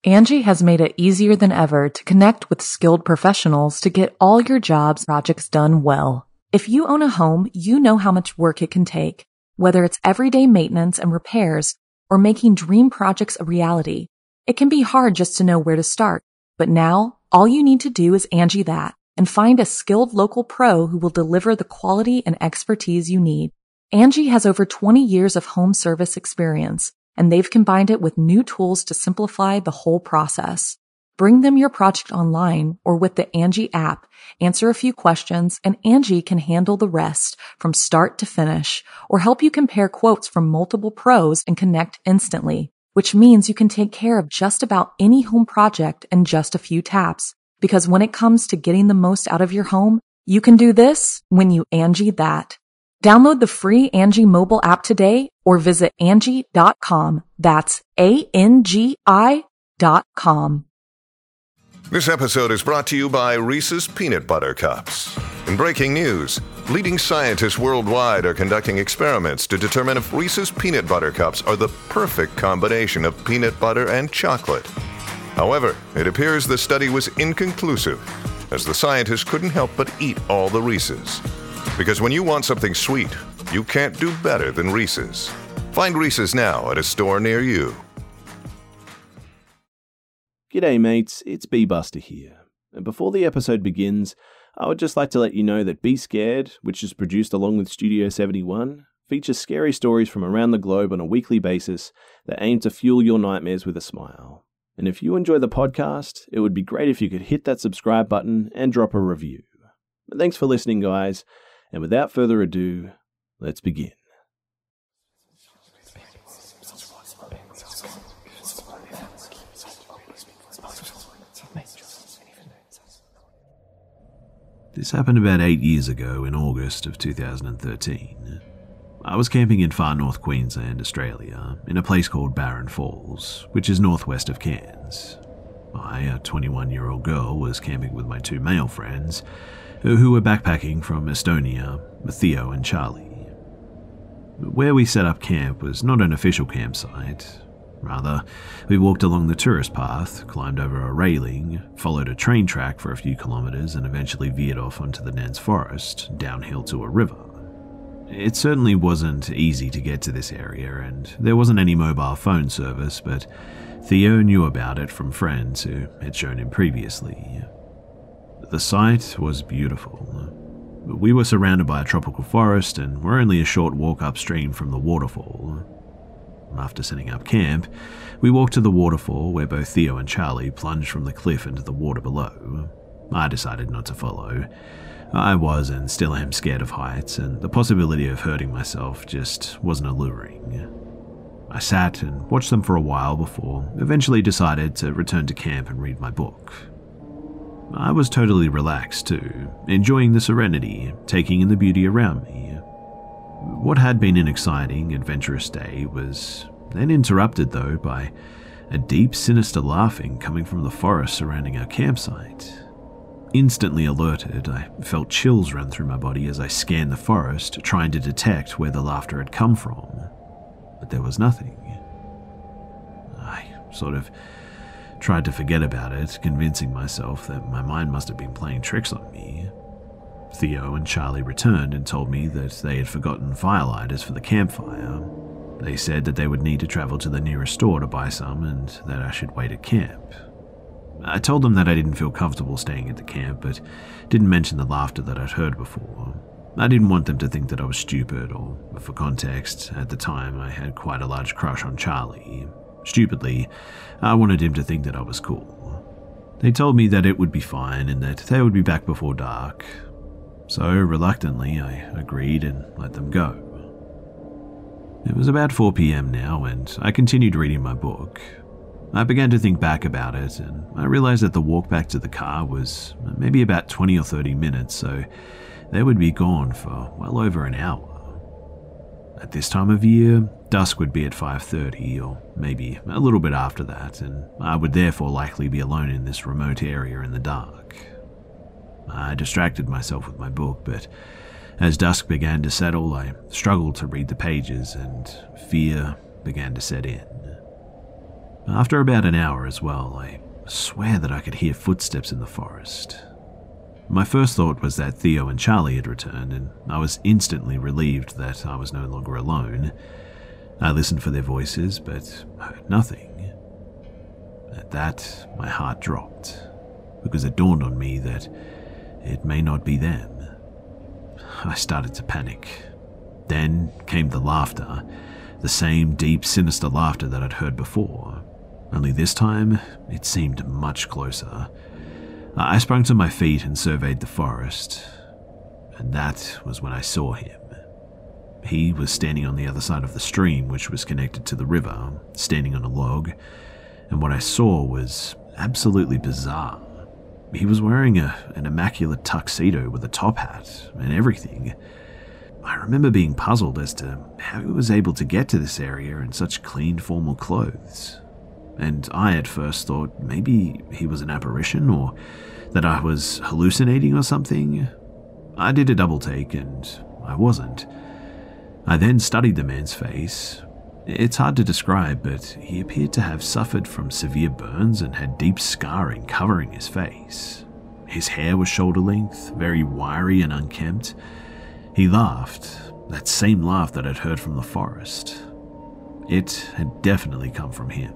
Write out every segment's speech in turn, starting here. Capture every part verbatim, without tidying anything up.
Angie has made it easier than ever to connect with skilled professionals to get all your jobs projects done well. If you own a home, you know how much work it can take, whether it's everyday maintenance and repairs or making dream projects a reality. It can be hard just to know where to start, but now all you need to do is Angie that and find a skilled local pro who will deliver the quality and expertise you need. Angie has over twenty years of home service experience, and they've combined it with new tools to simplify the whole process. Bring them your project online or with the Angie app, answer a few questions, and Angie can handle the rest from start to finish or help you compare quotes from multiple pros and connect instantly, which means you can take care of just about any home project in just a few taps. Because when it comes to getting the most out of your home, you can do this when you Angie that. Download the free Angie mobile app today or visit Angie dot com. That's A N G I dot com. This episode is brought to you by Reese's Peanut Butter Cups. In breaking news, leading scientists worldwide are conducting experiments to determine if Reese's Peanut Butter Cups are the perfect combination of peanut butter and chocolate. However, it appears the study was inconclusive, as the scientists couldn't help but eat all the Reese's. Because when you want something sweet, you can't do better than Reese's. Find Reese's now at a store near you. G'day mates, it's B-Buster here. And before the episode begins, I would just like to let you know that Be Scared, which is produced along with Studio seventy-one, features scary stories from around the globe on a weekly basis that aim to fuel your nightmares with a smile. And if you enjoy the podcast, it would be great if you could hit that subscribe button and drop a review. But thanks for listening, guys. And without further ado, let's begin. This happened about eight years ago in August of two thousand thirteen. I was camping in far north Queensland, Australia, in a place called Barron Falls, which is northwest of Cairns. I, a twenty-one-year-old girl, was camping with my two male friends, who were backpacking from Estonia, Theo and Charlie. Where we set up camp was not an official campsite. Rather, we walked along the tourist path, climbed over a railing, followed a train track for a few kilometres and eventually veered off onto the dense forest, downhill to a river. It certainly wasn't easy to get to this area, and there wasn't any mobile phone service, but Theo knew about it from friends who had shown him previously. The site was beautiful. We were surrounded by a tropical forest and were only a short walk upstream from the waterfall. After setting up camp, we walked to the waterfall where both Theo and Charlie plunged from the cliff into the water below. I decided not to follow. I was and still am scared of heights, and the possibility of hurting myself just wasn't alluring. I sat and watched them for a while before eventually decided to return to camp and read my book. I was totally relaxed too, enjoying the serenity, taking in the beauty around me. What had been an exciting, adventurous day was then interrupted, though, by a deep, sinister laughing coming from the forest surrounding our campsite. Instantly alerted, I felt chills run through my body as I scanned the forest, trying to detect where the laughter had come from. But there was nothing. I sort of tried to forget about it, convincing myself that my mind must have been playing tricks on me. Theo and Charlie returned and told me that they had forgotten firelighters for the campfire. They said that they would need to travel to the nearest store to buy some and that I should wait at camp. I told them that I didn't feel comfortable staying at the camp, but didn't mention the laughter that I'd heard before. I didn't want them to think that I was stupid, or, for context, at the time I had quite a large crush on Charlie. Stupidly, I wanted him to think that I was cool. They told me that it would be fine and that they would be back before dark. So, reluctantly, I agreed and let them go. It was about four p.m. now, and I continued reading my book. I began to think back about it, and I realized that the walk back to the car was maybe about twenty or thirty minutes, so they would be gone for well over an hour. At this time of year, dusk would be at five thirty, or maybe a little bit after that, and I would therefore likely be alone in this remote area in the dark. I distracted myself with my book, but as dusk began to settle, I struggled to read the pages and fear began to set in. After about an hour as well, I swear that I could hear footsteps in the forest. My first thought was that Theo and Charlie had returned, and I was instantly relieved that I was no longer alone. I listened for their voices, but heard nothing. At that, my heart dropped, because it dawned on me that it may not be them. I started to panic. Then came the laughter, the same deep, sinister laughter that I'd heard before. Only this time, it seemed much closer. I sprung to my feet and surveyed the forest, and that was when I saw him. He was standing on the other side of the stream, which was connected to the river, standing on a log, and what I saw was absolutely bizarre. He was wearing a, an immaculate tuxedo with a top hat and everything. I remember being puzzled as to how he was able to get to this area in such clean, formal clothes. And I at first thought maybe he was an apparition, or that I was hallucinating or something. I did a double take, and I wasn't. I then studied the man's face. It's hard to describe, but he appeared to have suffered from severe burns and had deep scarring covering his face. His hair was shoulder length, very wiry and unkempt. He laughed, that same laugh that I'd heard from the forest. It had definitely come from him.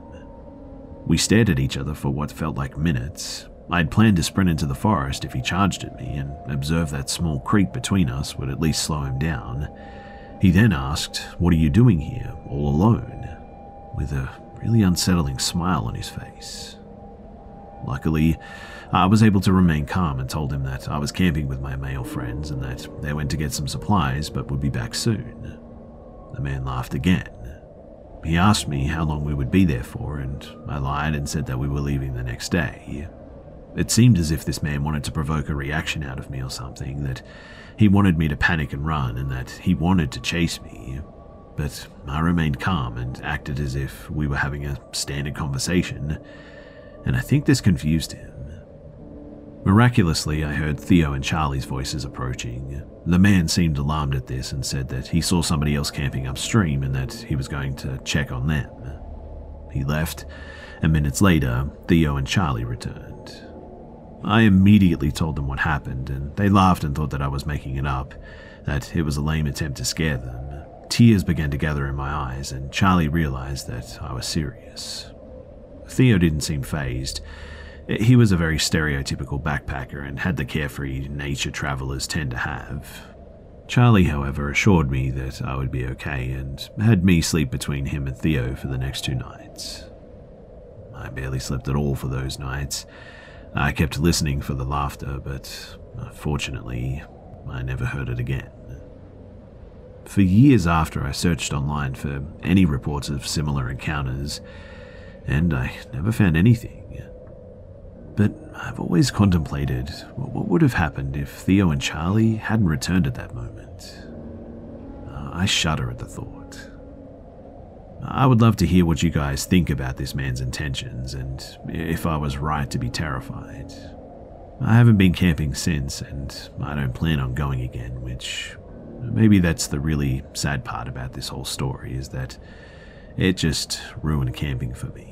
We stared at each other for what felt like minutes. I'd planned to sprint into the forest if he charged at me, and observe that small creek between us would at least slow him down. He then asked, "What are you doing here, all alone?" with a really unsettling smile on his face. Luckily, I was able to remain calm and told him that I was camping with my male friends and that they went to get some supplies but would be back soon. The man laughed again. He asked me how long we would be there for, and I lied and said that we were leaving the next day. It seemed as if this man wanted to provoke a reaction out of me or something, that he wanted me to panic and run, and that he wanted to chase me. But I remained calm and acted as if we were having a standard conversation, and I think this confused him. Miraculously, I heard Theo and Charlie's voices approaching. The man seemed alarmed at this and said that he saw somebody else camping upstream and that he was going to check on them. He left, and minutes later, Theo and Charlie returned. I immediately told them what happened, and they laughed and thought that I was making it up, that it was a lame attempt to scare them. Tears began to gather in my eyes, and Charlie realized that I was serious. Theo didn't seem fazed. He was a very stereotypical backpacker and had the carefree nature travelers tend to have. Charlie, however, assured me that I would be okay and had me sleep between him and Theo for the next two nights. I barely slept at all for those nights. I kept listening for the laughter, but fortunately, I never heard it again. For years after, I searched online for any reports of similar encounters, and I never found anything. But I've always contemplated what would have happened if Theo and Charlie hadn't returned at that moment. Uh, I shudder at the thought. I would love to hear what you guys think about this man's intentions and if I was right to be terrified. I haven't been camping since, and I don't plan on going again, which maybe that's the really sad part about this whole story, is that it just ruined camping for me.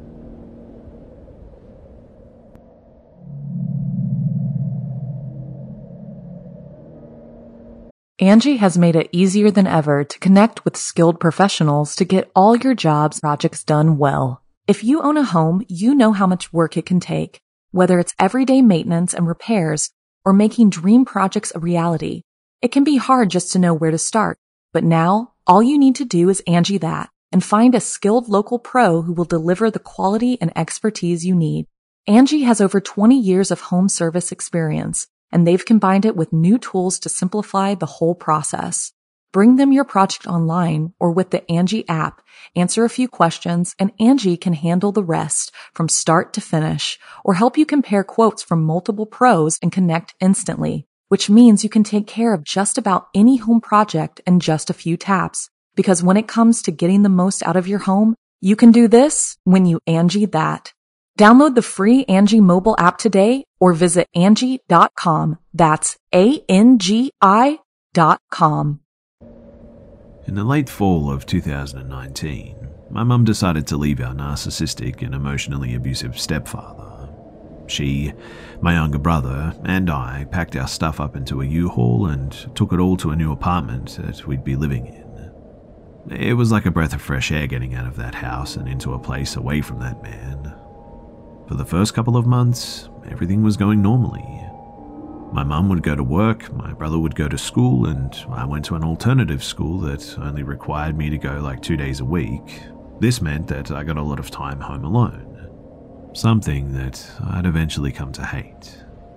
Angie has made it easier than ever to connect with skilled professionals to get all your jobs projects done well. If you own a home, you know how much work it can take, whether it's everyday maintenance and repairs or making dream projects a reality. It can be hard just to know where to start, but now all you need to do is Angie that and find a skilled local pro who will deliver the quality and expertise you need. Angie has over twenty years of home service experience, and they've combined it with new tools to simplify the whole process. Bring them your project online or with the Angie app, answer a few questions, and Angie can handle the rest from start to finish, or help you compare quotes from multiple pros and connect instantly, which means you can take care of just about any home project in just a few taps. Because when it comes to getting the most out of your home, you can do this when you Angie that. Download the free Angie mobile app today or visit Angie dot com. That's A N G I dot com. In the late fall of two thousand nineteen, my mum decided to leave our narcissistic and emotionally abusive stepfather. She, my younger brother, and I packed our stuff up into a U-Haul and took it all to a new apartment that we'd be living in. It was like a breath of fresh air getting out of that house and into a place away from that man. For the first couple of months, everything was going normally. My mum would go to work, my brother would go to school, and I went to an alternative school that only required me to go like two days a week. This meant that I got a lot of time home alone, something that I'd eventually come to hate.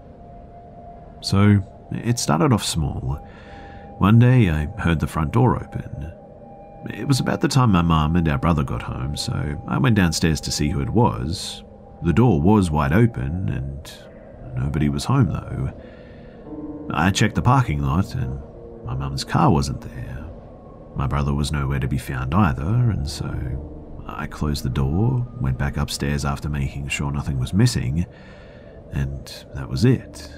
So, it started off small. One day I heard the front door open. It was about the time my mum and our brother got home, so I went downstairs to see who it was. The door was wide open, and nobody was home though. I checked the parking lot, and my mum's car wasn't there. My brother was nowhere to be found either, and so I closed the door, went back upstairs after making sure nothing was missing, and that was it.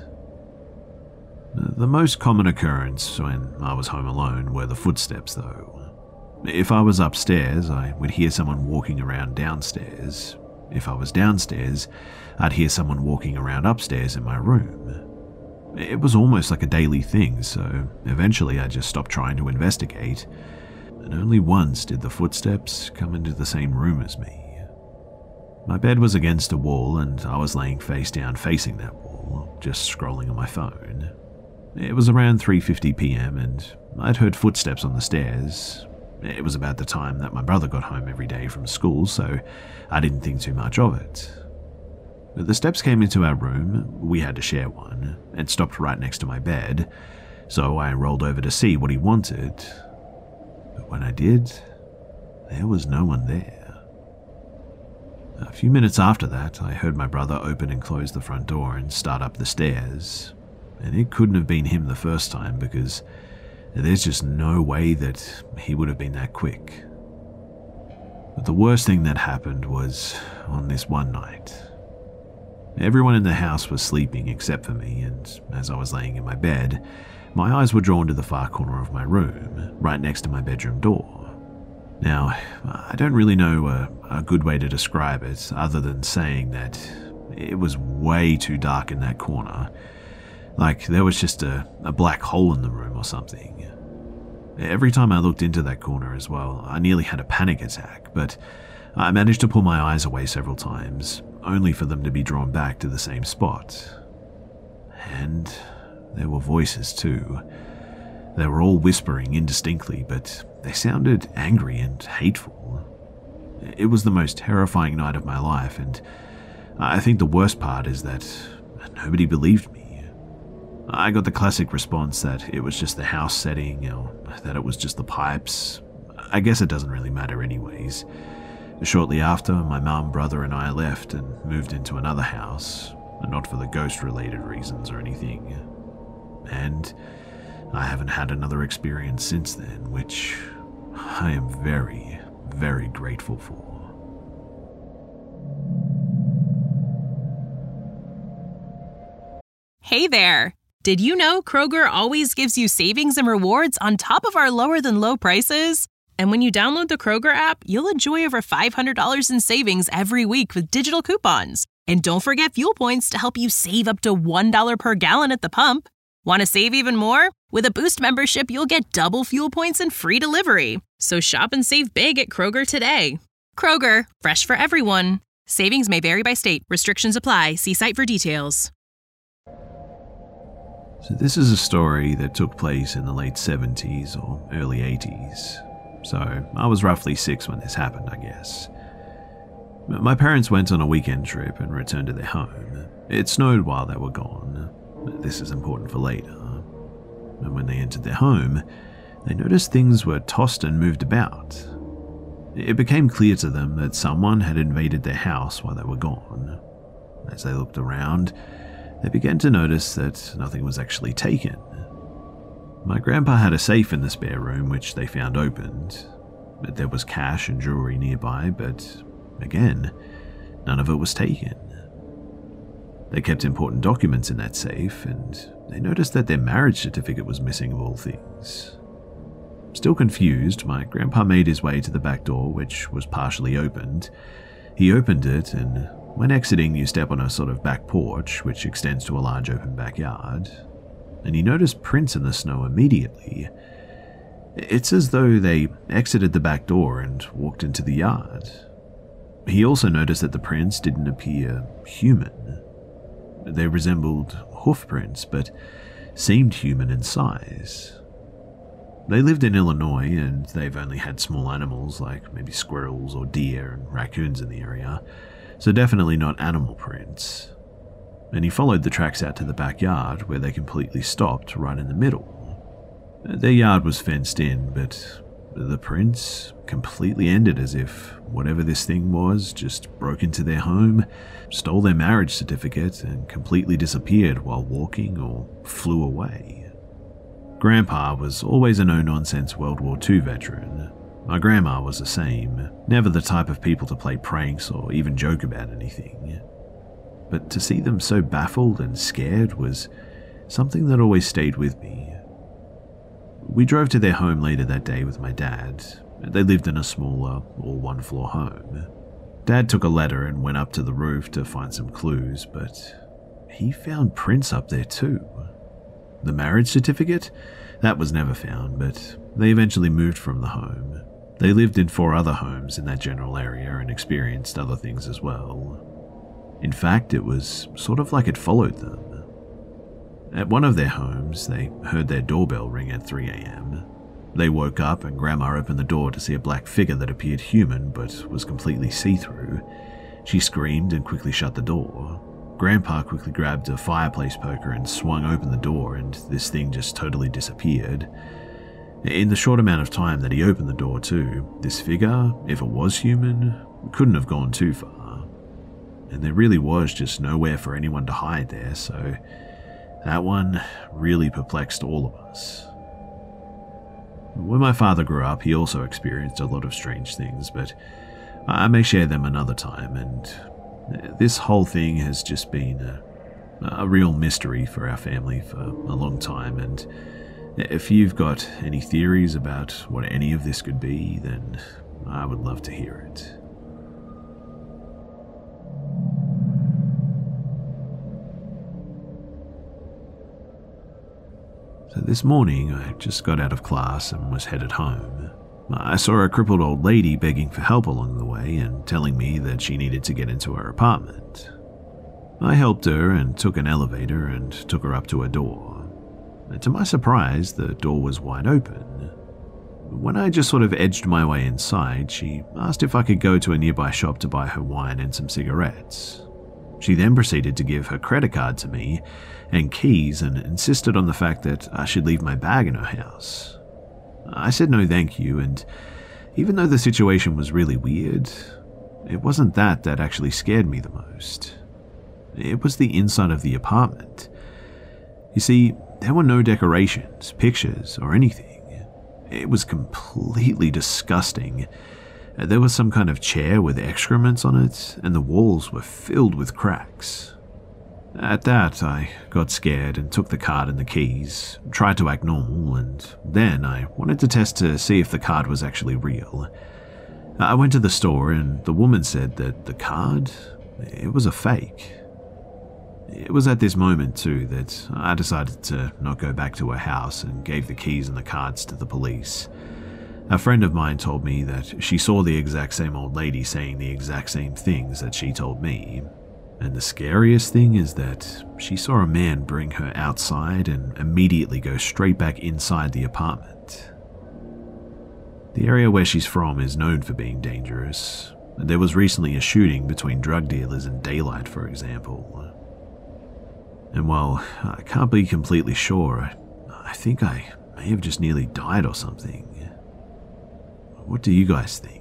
The most common occurrence when I was home alone were the footsteps though. If I was upstairs, I would hear someone walking around downstairs. If I was downstairs, I'd hear someone walking around upstairs in my room. It was almost like a daily thing, so eventually I just stopped trying to investigate, and only once did the footsteps come into the same room as me. My bed was against a wall, and I was laying face down facing that wall, just scrolling on my phone. It was around three fifty p.m. and I'd heard footsteps on the stairs. It was about the time that my brother got home every day from school, so I didn't think too much of it. The steps came into our room, we had to share one, and stopped right next to my bed, so I rolled over to see what he wanted. But when I did, there was no one there. A few minutes after that, I heard my brother open and close the front door and start up the stairs, and it couldn't have been him the first time because there's just no way that he would have been that quick. But the worst thing that happened was on this one night. Everyone in the house was sleeping except for me, and as I was laying in my bed, my eyes were drawn to the far corner of my room, right next to my bedroom door. Now, I don't really know a, a good way to describe it other than saying that it was way too dark in that corner. Like there was just a, a black hole in the room or something. Every time I looked into that corner as well, I nearly had a panic attack, but I managed to pull my eyes away several times, only for them to be drawn back to the same spot. And there were voices too. They were all whispering indistinctly, but they sounded angry and hateful. It was the most terrifying night of my life, and I think the worst part is that nobody believed me. I got the classic response that it was just the house setting, or that it was just the pipes. I guess it doesn't really matter anyways. Shortly after, my mum, brother and I left and moved into another house, not for the ghost-related reasons or anything. And I haven't had another experience since then, which I am very, very grateful for. Hey there! Did you know Kroger always gives you savings and rewards on top of our lower-than-low prices? And when you download the Kroger app, you'll enjoy over five hundred dollars in savings every week with digital coupons. And don't forget fuel points to help you save up to one dollar per gallon at the pump. Want to save even more? With a Boost membership, you'll get double fuel points and free delivery. So shop and save big at Kroger today. Kroger, fresh for everyone. Savings may vary by state. Restrictions apply. See site for details. So this is a story that took place in the late seventies or early eighties. So I was roughly six when this happened, I guess. My parents went on a weekend trip and returned to their home. It snowed while they were gone. This is important for later. And when they entered their home, they noticed things were tossed and moved about. It became clear to them that someone had invaded their house while they were gone. As they looked around, they began to notice that nothing was actually taken. My grandpa had a safe in the spare room which they found opened. There was cash and jewelry nearby, but again, none of it was taken. They kept important documents in that safe, and they noticed that their marriage certificate was missing of all things. Still confused, my grandpa made his way to the back door, which was partially opened. He opened it, and when exiting, you step on a sort of back porch, which extends to a large open backyard, and he noticed prints in the snow immediately. It's as though they exited the back door and walked into the yard. He also noticed that the prints didn't appear human. They resembled hoof prints, but seemed human in size. They lived in Illinois, and they've only had small animals like maybe squirrels or deer and raccoons in the area, so definitely not animal prints. And he followed the tracks out to the backyard, where they completely stopped right in the middle. Their yard was fenced in, but the prints completely ended as if whatever this thing was just broke into their home, stole their marriage certificate, and completely disappeared while walking or flew away. Grandpa was always a no-nonsense World War Two veteran. My grandma was the same, never the type of people to play pranks or even joke about anything. But to see them so baffled and scared was something that always stayed with me. We drove to their home later that day with my dad. They lived in a smaller, all one-floor home. Dad took a ladder and went up to the roof to find some clues, but he found prints up there too. The marriage certificate? That was never found, but they eventually moved from the home. They lived in four other homes in that general area and experienced other things as well. In fact, it was sort of like it followed them. At one of their homes, they heard their doorbell ring at three a.m. They woke up and Grandma opened the door to see a black figure that appeared human but was completely see-through. She screamed and quickly shut the door. Grandpa quickly grabbed a fireplace poker and swung open the door, and this thing just totally disappeared. In the short amount of time that he opened the door too, this figure, if it was human, couldn't have gone too far. And there really was just nowhere for anyone to hide there, so that one really perplexed all of us. When my father grew up, he also experienced a lot of strange things, but I may share them another time, and this whole thing has just been a, a real mystery for our family for a long time, and if you've got any theories about what any of this could be, then I would love to hear it. So this morning, I just got out of class and was headed home. I saw a crippled old lady begging for help along the way and telling me that she needed to get into her apartment. I helped her and took an elevator and took her up to her door. And to my surprise, the door was wide open. When I just sort of edged my way inside, she asked if I could go to a nearby shop to buy her wine and some cigarettes. She then proceeded to give her credit card to me and keys and insisted on the fact that I should leave my bag in her house. I said no thank you, and even though the situation was really weird, it wasn't that that actually scared me the most. It was the inside of the apartment. You see, there were no decorations, pictures, or anything. It was completely disgusting. There was some kind of chair with excrements on it, and the walls were filled with cracks. At that, I got scared and took the card and the keys, tried to act normal, and then I wanted to test to see if the card was actually real. I went to the store and the woman said that the card, it was a fake. It was at this moment too that I decided to not go back to her house and gave the keys and the cards to the police. A friend of mine told me that she saw the exact same old lady saying the exact same things that she told me. And the scariest thing is that she saw a man bring her outside and immediately go straight back inside the apartment. The area where she's from is known for being dangerous. There was recently a shooting between drug dealers and daylight, for example. And while I can't be completely sure, I, I think I may have just nearly died or something. What do you guys think?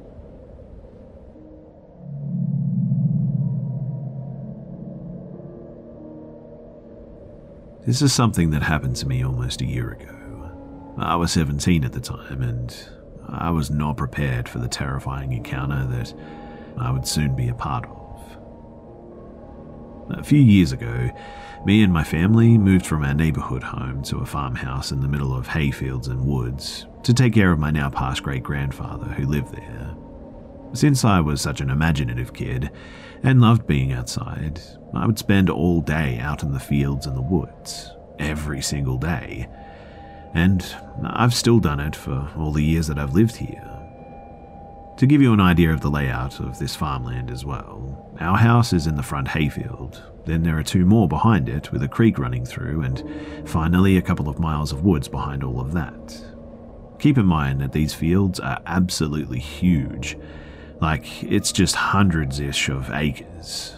This is something that happened to me almost a year ago. I was seventeen at the time, and I was not prepared for the terrifying encounter that I would soon be a part of. A few years ago, me and my family moved from our neighborhood home to a farmhouse in the middle of hayfields and woods, to take care of my now past great-grandfather who lived there. Since I was such an imaginative kid and loved being outside, I would spend all day out in the fields and the woods, every single day. And I've still done it for all the years that I've lived here. To give you an idea of the layout of this farmland as well, our house is in the front hayfield, then there are two more behind it with a creek running through, and finally a couple of miles of woods behind all of that. Keep in mind that these fields are absolutely huge, like it's just hundreds-ish of acres.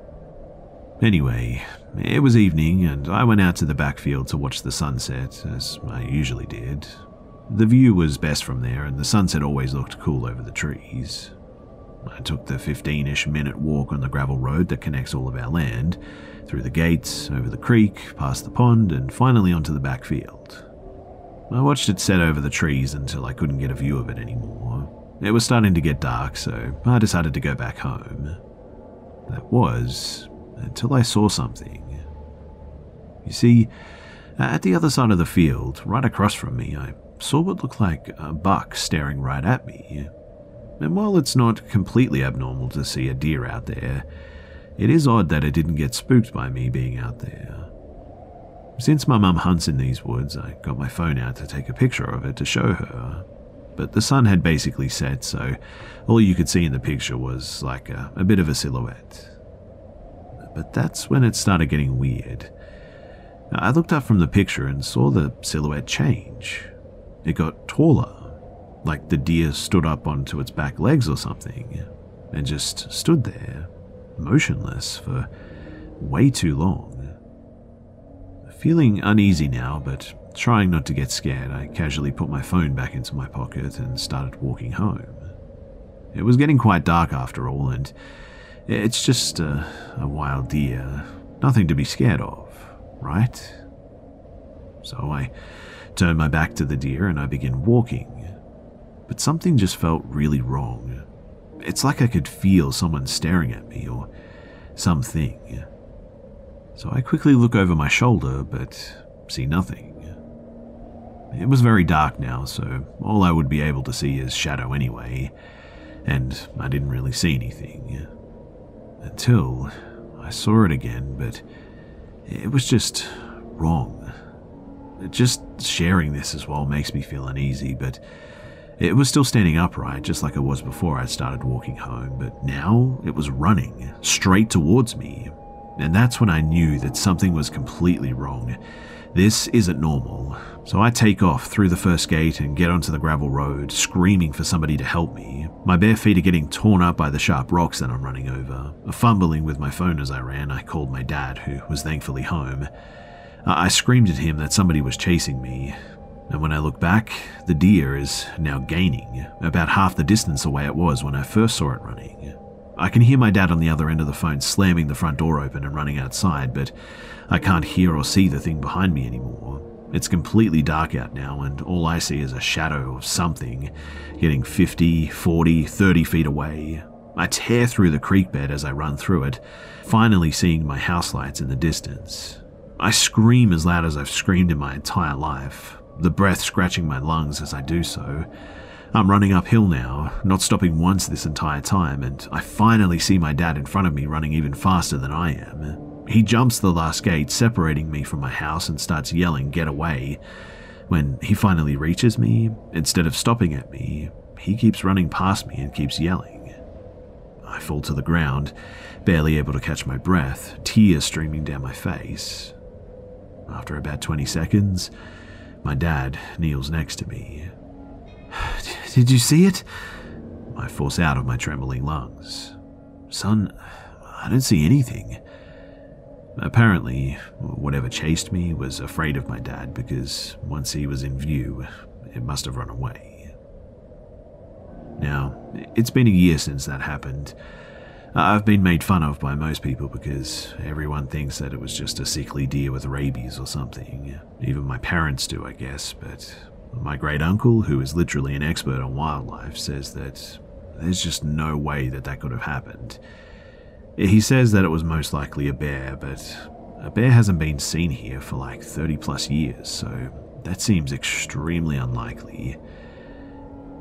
Anyway, it was evening and I went out to the backfield to watch the sunset, as I usually did. The view was best from there and the sunset always looked cool over the trees. I took the fifteen-ish minute walk on the gravel road that connects all of our land, through the gates, over the creek, past the pond, and finally onto the backfield. I watched it set over the trees until I couldn't get a view of it anymore. It was starting to get dark, so I decided to go back home. That was until I saw something. You see, at the other side of the field, right across from me, I saw what looked like a buck staring right at me. And while it's not completely abnormal to see a deer out there, it is odd that it didn't get spooked by me being out there. Since my mum hunts in these woods, I got my phone out to take a picture of it to show her. But the sun had basically set, so all you could see in the picture was like a, a bit of a silhouette. But that's when it started getting weird. I looked up from the picture and saw the silhouette change. It got taller, like the deer stood up onto its back legs or something, and just stood there, motionless for way too long. Feeling uneasy now, but trying not to get scared, I casually put my phone back into my pocket and started walking home. It was getting quite dark after all, and it's just a, a wild deer, nothing to be scared of, right? So I turned my back to the deer and I began walking, but something just felt really wrong. It's like I could feel someone staring at me or something. So I quickly look over my shoulder, but see nothing. It was very dark now, so all I would be able to see is shadow anyway, and I didn't really see anything. Until I saw it again, but it was just wrong. Just sharing this as well makes me feel uneasy, but it was still standing upright, just like it was before I started walking home, but now it was running straight towards me. And that's when I knew that something was completely wrong. This isn't normal. So I take off through the first gate and get onto the gravel road, screaming for somebody to help me. My bare feet are getting torn up by the sharp rocks that I'm running over. Fumbling with my phone as I ran, I called my dad, who was thankfully home. I screamed at him that somebody was chasing me. And when I look back, the deer is now gaining, about half the distance away it was when I first saw it running. I can hear my dad on the other end of the phone slamming the front door open and running outside, but I can't hear or see the thing behind me anymore. It's completely dark out now, and all I see is a shadow of something, getting fifty, forty, thirty feet away. I tear through the creek bed as I run through it, finally seeing my house lights in the distance. I scream as loud as I've screamed in my entire life, the breath scratching my lungs as I do so. I'm running uphill now, not stopping once this entire time, and I finally see my dad in front of me running even faster than I am. He jumps the last gate, separating me from my house, and starts yelling, "Get away." When he finally reaches me, instead of stopping at me, he keeps running past me and keeps yelling. I fall to the ground, barely able to catch my breath, tears streaming down my face. After about twenty seconds, my dad kneels next to me. "Did you see it?" I force out of my trembling lungs. "Son, I don't see anything." Apparently, whatever chased me was afraid of my dad because once he was in view, it must have run away. Now, it's been a year since that happened. I've been made fun of by most people because everyone thinks that it was just a sickly deer with rabies or something. Even my parents do, I guess, but my great uncle, who is literally an expert on wildlife, says that there's just no way that that could have happened. He says that it was most likely a bear, but a bear hasn't been seen here for like thirty plus years, so that seems extremely unlikely.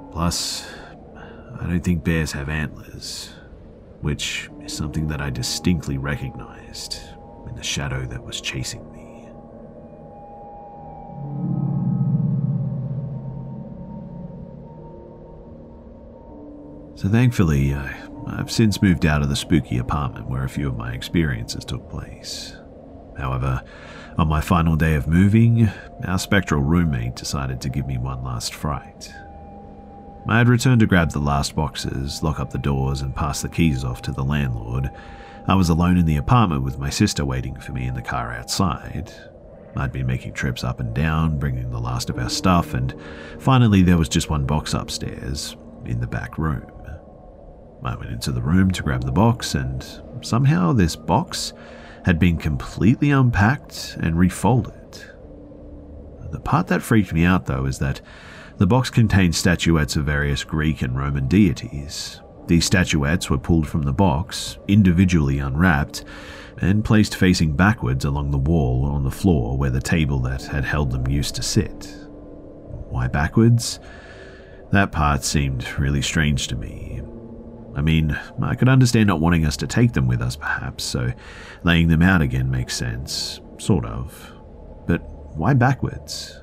Plus, I don't think bears have antlers, which is something that I distinctly recognized in the shadow that was chasing me. So thankfully, I, I've since moved out of the spooky apartment where a few of my experiences took place. However, on my final day of moving, our spectral roommate decided to give me one last fright. I had returned to grab the last boxes, lock up the doors, and pass the keys off to the landlord. I was alone in the apartment with my sister waiting for me in the car outside. I'd been making trips up and down, bringing the last of our stuff, and finally there was just one box upstairs, in the back room. I went into the room to grab the box, and somehow this box had been completely unpacked and refolded. The part that freaked me out, though, is that the box contained statuettes of various Greek and Roman deities. These statuettes were pulled from the box, individually unwrapped, and placed facing backwards along the wall on the floor where the table that had held them used to sit. Why backwards? That part seemed really strange to me. I mean, I could understand not wanting us to take them with us perhaps, so laying them out again makes sense, sort of. But why backwards?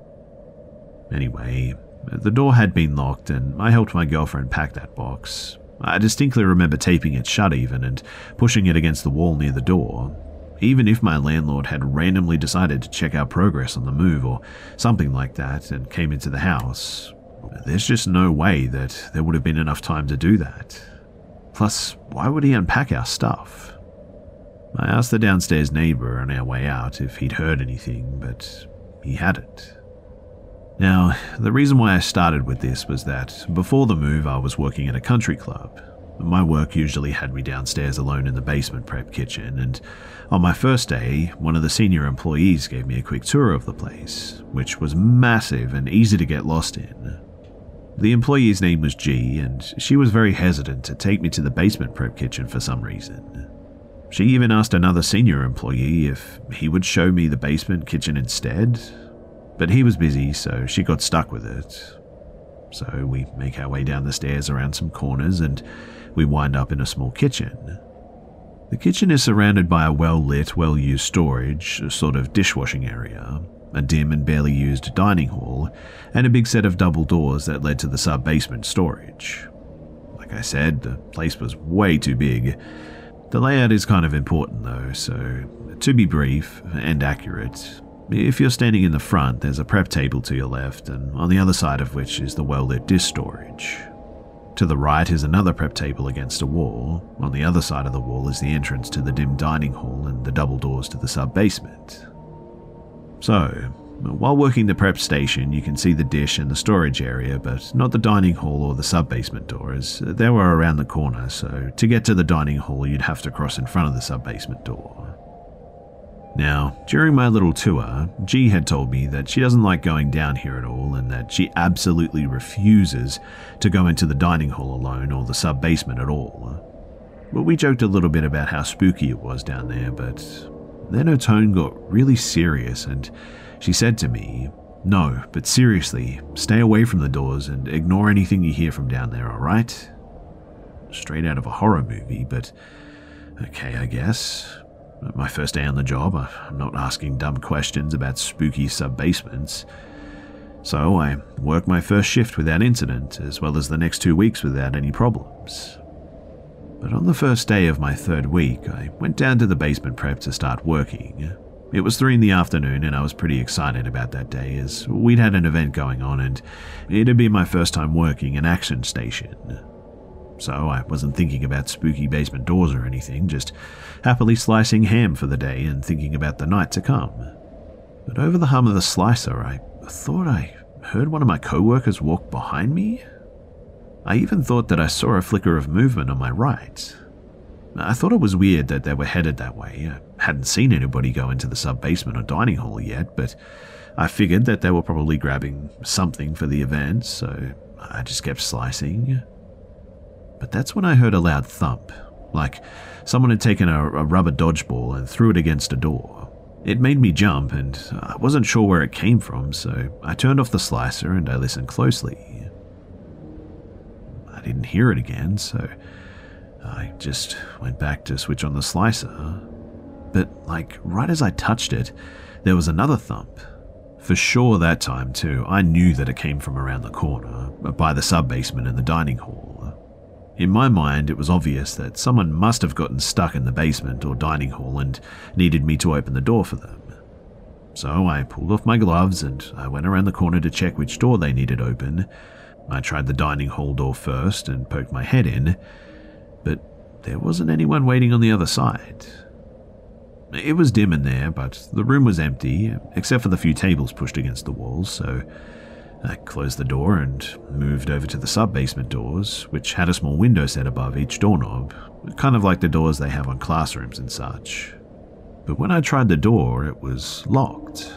Anyway, the door had been locked and I helped my girlfriend pack that box. I distinctly remember taping it shut even and pushing it against the wall near the door. Even if my landlord had randomly decided to check our progress on the move or something like that and came into the house, there's just no way that there would have been enough time to do that. Plus, why would he unpack our stuff? I asked the downstairs neighbour on our way out if he'd heard anything, but he hadn't. Now, the reason why I started with this was that before the move I was working at a country club. My work usually had me downstairs alone in the basement prep kitchen, and on my first day, one of the senior employees gave me a quick tour of the place, which was massive and easy to get lost in. The employee's name was G, and she was very hesitant to take me to the basement prep kitchen for some reason. She even asked another senior employee if he would show me the basement kitchen instead, but he was busy, so she got stuck with it. So we make our way down the stairs around some corners and we wind up in a small kitchen. The kitchen is surrounded by a well-lit, well-used storage, a sort of dishwashing area, a dim and barely used dining hall, and a big set of double doors that led to the sub-basement storage. Like I said, the place was way too big. The layout is kind of important though, so to be brief and accurate, if you're standing in the front, there's a prep table to your left, and on the other side of which is the well-lit dish storage. To the right is another prep table against a wall. On the other side of the wall is the entrance to the dim dining hall and the double doors to the sub-basement. So, while working the prep station, you can see the dish and the storage area, but not the dining hall or the sub-basement doors. They were around the corner, so to get to the dining hall, you'd have to cross in front of the sub-basement door. Now, during my little tour, G had told me that she doesn't like going down here at all and that she absolutely refuses to go into the dining hall alone or the sub-basement at all. Well, we joked a little bit about how spooky it was down there, but then her tone got really serious and she said to me, "No, but seriously, stay away from the doors and ignore anything you hear from down there, alright?" Straight out of a horror movie, but okay, I guess. My first day on the job, I'm not asking dumb questions about spooky sub-basements. So I worked my first shift without incident, as well as the next two weeks without any problems. But on the first day of my third week, I went down to the basement prep to start working. It was three in the afternoon and I was pretty excited about that day as we'd had an event going on and it'd be my first time working an action station. So I wasn't thinking about spooky basement doors or anything, just happily slicing ham for the day and thinking about the night to come. But over the hum of the slicer, I thought I heard one of my co-workers walk behind me. I even thought that I saw a flicker of movement on my right. I thought it was weird that they were headed that way. I hadn't seen anybody go into the sub-basement or dining hall yet, but I figured that they were probably grabbing something for the event, so I just kept slicing. But that's when I heard a loud thump, like someone had taken a, a rubber dodgeball and threw it against a door. It made me jump, and I wasn't sure where it came from, so I turned off the slicer and I listened closely. didn't hear it again, so I just went back to switch on the slicer. But, like, right as I touched it, there was another thump. For sure that time, too, I knew that it came from around the corner, by the sub-basement and the dining hall. In my mind, it was obvious that someone must have gotten stuck in the basement or dining hall and needed me to open the door for them. So I pulled off my gloves and I went around the corner to check which door they needed open. I tried the dining hall door first and poked my head in, but there wasn't anyone waiting on the other side. It was dim in there, but the room was empty, except for the few tables pushed against the walls, so I closed the door and moved over to the sub-basement doors, which had a small window set above each doorknob, kind of like the doors they have on classrooms and such. But when I tried the door, it was locked.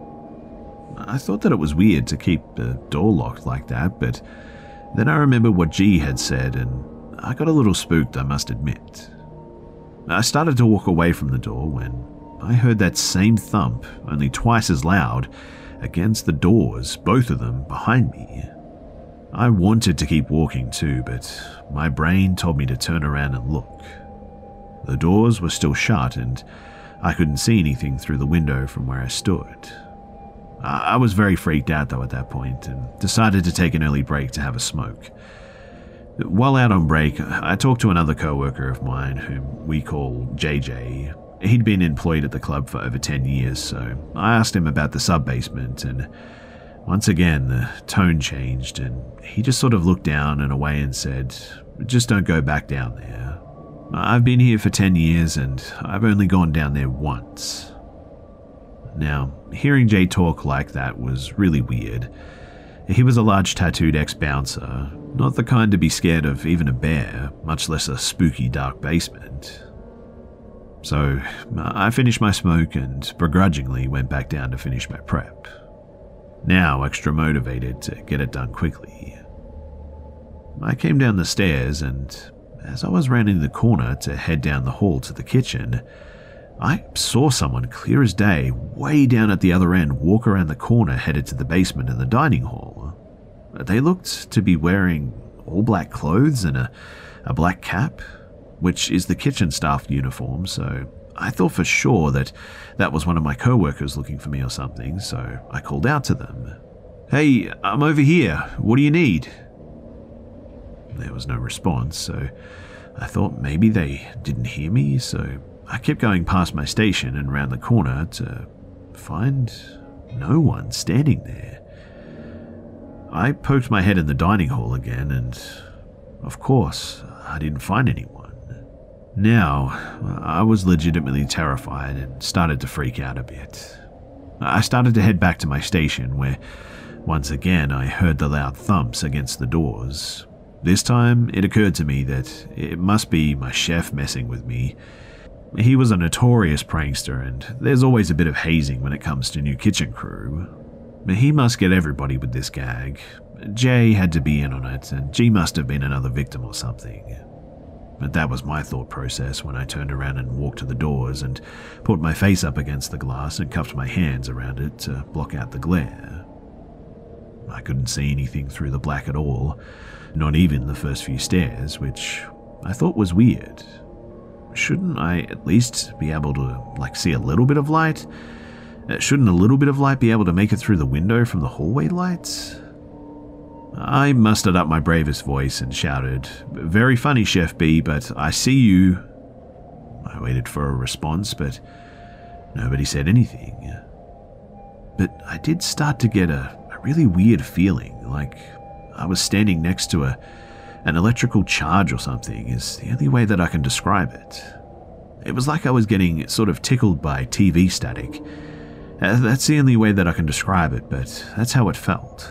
I thought that it was weird to keep the door locked like that, but then I remembered what G had said, and I got a little spooked, I must admit. I started to walk away from the door when I heard that same thump, only twice as loud, against the doors, both of them behind me. I wanted to keep walking too, but my brain told me to turn around and look. The doors were still shut and I couldn't see anything through the window from where I stood. I was very freaked out though at that point and decided to take an early break to have a smoke. While out on break, I talked to another co-worker of mine whom we call J J. He'd been employed at the club for over ten years, so I asked him about the sub-basement, and once again the tone changed, and he just sort of looked down and away and said, "Just don't go back down there. I've been here for ten years, and I've only gone down there once." Now, hearing Jay talk like that was really weird. He was a large tattooed ex-bouncer, not the kind to be scared of even a bear, much less a spooky dark basement. So I finished my smoke and begrudgingly went back down to finish my prep. Now extra motivated to get it done quickly. I came down the stairs and as I was rounding the corner to head down the hall to the kitchen, I saw someone clear as day way down at the other end walk around the corner headed to the basement and the dining hall. They looked to be wearing all black clothes and a, a black cap, which is the kitchen staff uniform, so I thought for sure that that was one of my co-workers looking for me or something, so I called out to them. "Hey, I'm over here. What do you need?" There was no response, so I thought maybe they didn't hear me, so I kept going past my station and round the corner to find no one standing there. I poked my head in the dining hall again, and of course, I didn't find anyone. Now, I was legitimately terrified and started to freak out a bit. I started to head back to my station where, once again, I heard the loud thumps against the doors. This time, it occurred to me that it must be my chef messing with me. He was a notorious prankster, and there's always a bit of hazing when it comes to new kitchen crew. He must get everybody with this gag. Jay had to be in on it, and G must have been another victim or something. But that was my thought process when I turned around and walked to the doors and put my face up against the glass and cupped my hands around it to block out the glare. I couldn't see anything through the black at all, not even the first few stairs, which I thought was weird. Shouldn't I at least be able to, like, see a little bit of light? Shouldn't a little bit of light be able to make it through the window from the hallway lights? I mustered up my bravest voice and shouted, "Very funny, Chef B, but I see you." I waited for a response, but nobody said anything. But I did start to get a, a really weird feeling, like I was standing next to a an electrical charge or something, is the only way that I can describe it. It was like I was getting sort of tickled by T V static. That's the only way that I can describe it, but that's how it felt.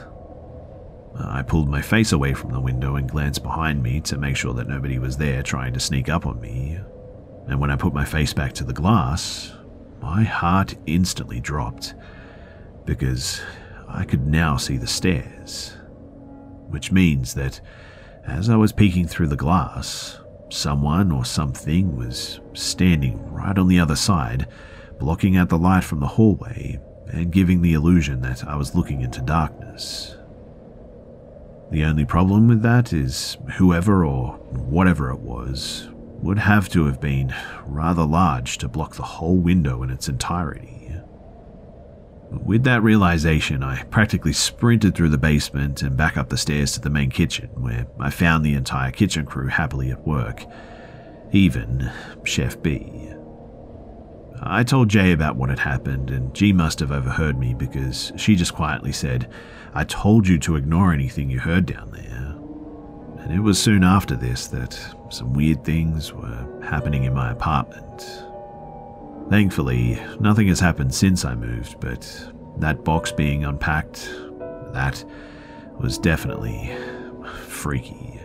I pulled my face away from the window and glanced behind me to make sure that nobody was there trying to sneak up on me. And when I put my face back to the glass, my heart instantly dropped, because I could now see the stairs. Which means that as I was peeking through the glass, someone or something was standing right on the other side, blocking out the light from the hallway and giving the illusion that I was looking into darkness. The only problem with that is whoever or whatever it was would have to have been rather large to block the whole window in its entirety. With that realization, I practically sprinted through the basement and back up the stairs to the main kitchen, where I found the entire kitchen crew happily at work, even Chef B. I told Jay about what had happened, and G must have overheard me because she just quietly said, "I told you to ignore anything you heard down there." And it was soon after this that some weird things were happening in my apartment. Thankfully, nothing has happened since I moved, but that box being unpacked, that was definitely freaky.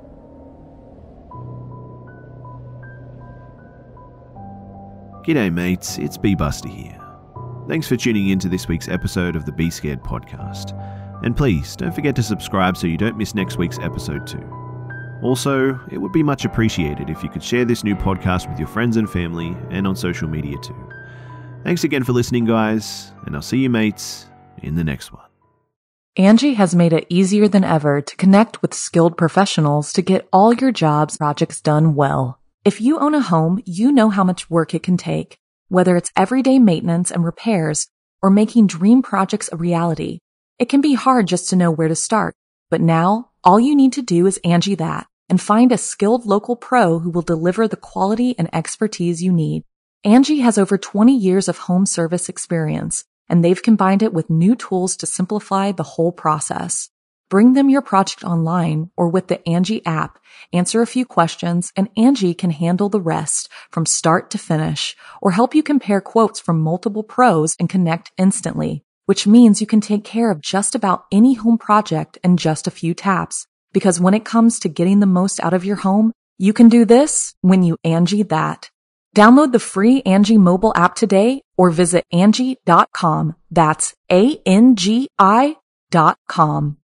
G'day mates, it's B-Buster here. Thanks for tuning in to this week's episode of the Be Scared podcast. And please, don't forget to subscribe so you don't miss next week's episode too. Also, it would be much appreciated if you could share this new podcast with your friends and family and on social media too. Thanks again for listening, guys, and I'll see you mates in the next one. Angie has made it easier than ever to connect with skilled professionals to get all your jobs projects done well. If you own a home, you know how much work it can take, whether it's everyday maintenance and repairs or making dream projects a reality. It can be hard just to know where to start, but now all you need to do is Angie that and find a skilled local pro who will deliver the quality and expertise you need. Angie has over twenty years of home service experience, and they've combined it with new tools to simplify the whole process. Bring them your project online or with the Angie app, answer a few questions, and Angie can handle the rest from start to finish or help you compare quotes from multiple pros and connect instantly, which means you can take care of just about any home project in just a few taps. Because when it comes to getting the most out of your home, you can do this when you Angie that. Download the free Angie mobile app today or visit Angie dot com. That's A N G I dot com.